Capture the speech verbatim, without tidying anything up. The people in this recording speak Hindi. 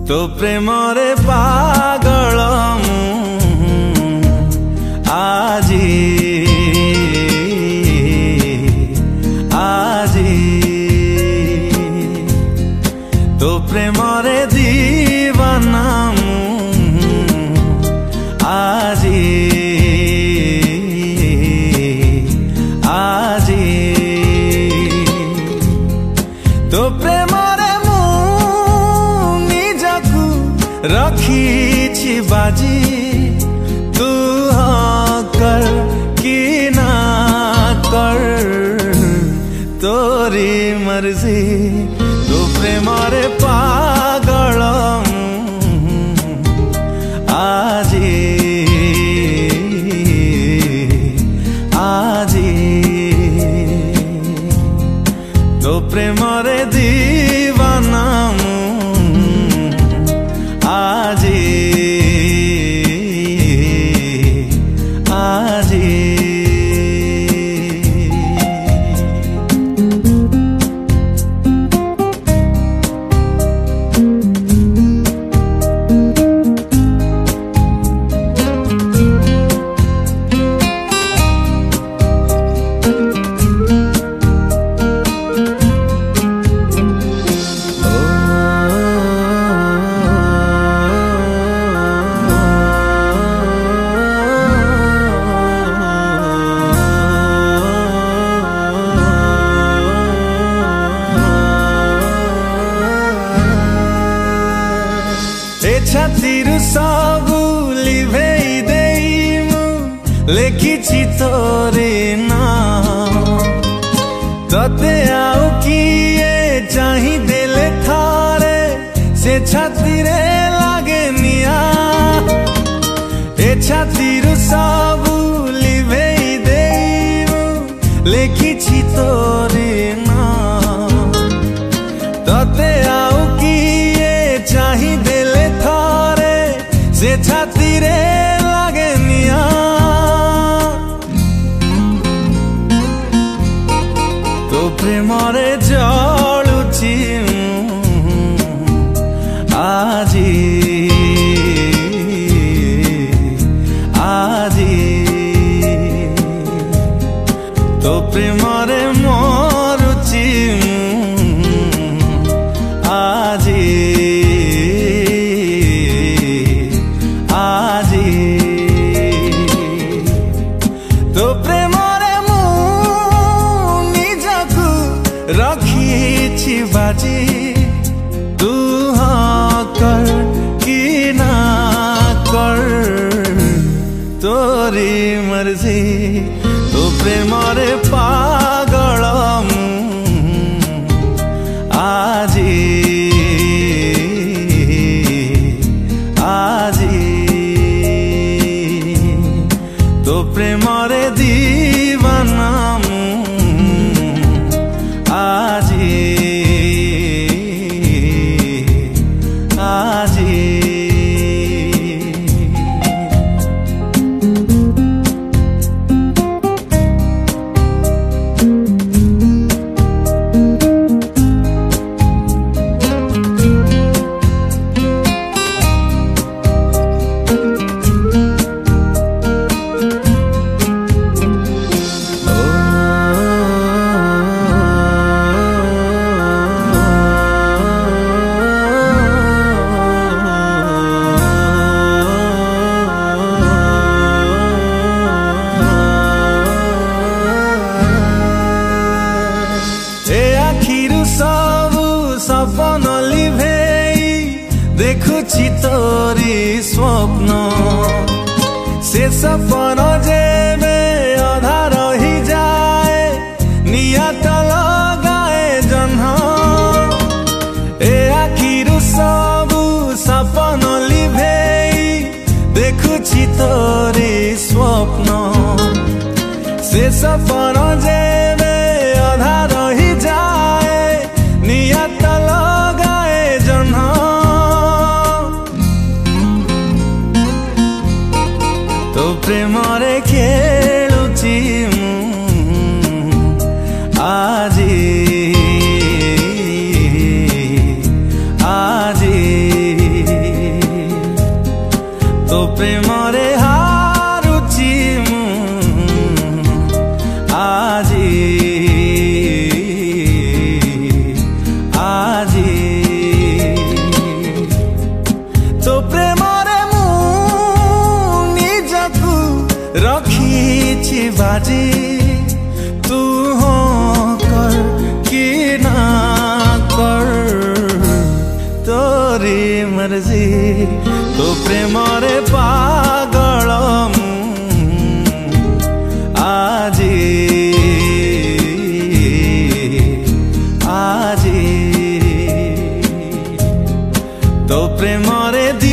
तो प्रेमरे पागल आजी आजी तो प्रेमरे दीवाना आजी आजी तो प्रेमरे रखी बाजी तू हाँ कर कि ना कर तोरी मर्जी तू प्रेमरे पागल आजी आजी तो प्रेमरे दीवाना आजी आजी छातीरु सबु लिभेई देइमु लेखिछि तोरे नाम तते आउ किए चाहि देले थारे से छातीरे लागे निया ए छातीरु सबु लिभेई देइमु लेखिछि तोरे नाम तते आउ किए चाहि देले से छातीरे लागे निया तो प्रेमरे जलुछि आजी आजी तो प्रेमरे मरुछि आजी तो प्रेमरे मु निजकु रखिछि बाजी तू हाँ कर कि ना कर तोरी मर्जी तो प्रेमरे पागल आजी आजी तो प्रेमरे दीवाना आजी आजी सपन लिभेई देखुछि तोरी स्वप्न से सपन जेबे अधा रही जाए नियत लगाए जन्ह ए आखिरु सबु सपन लिभेई देखुछि तोरी स्वप्न से सपन जेबे अधा रही जाए नियत लगाए जन्ह तो प्रेमरे खेलुछि आजी आजी बाजी तू हो कर कि ना कर तोरी मर्जी तो प्रेम रे पागल आजी आजी तो प्रेम रे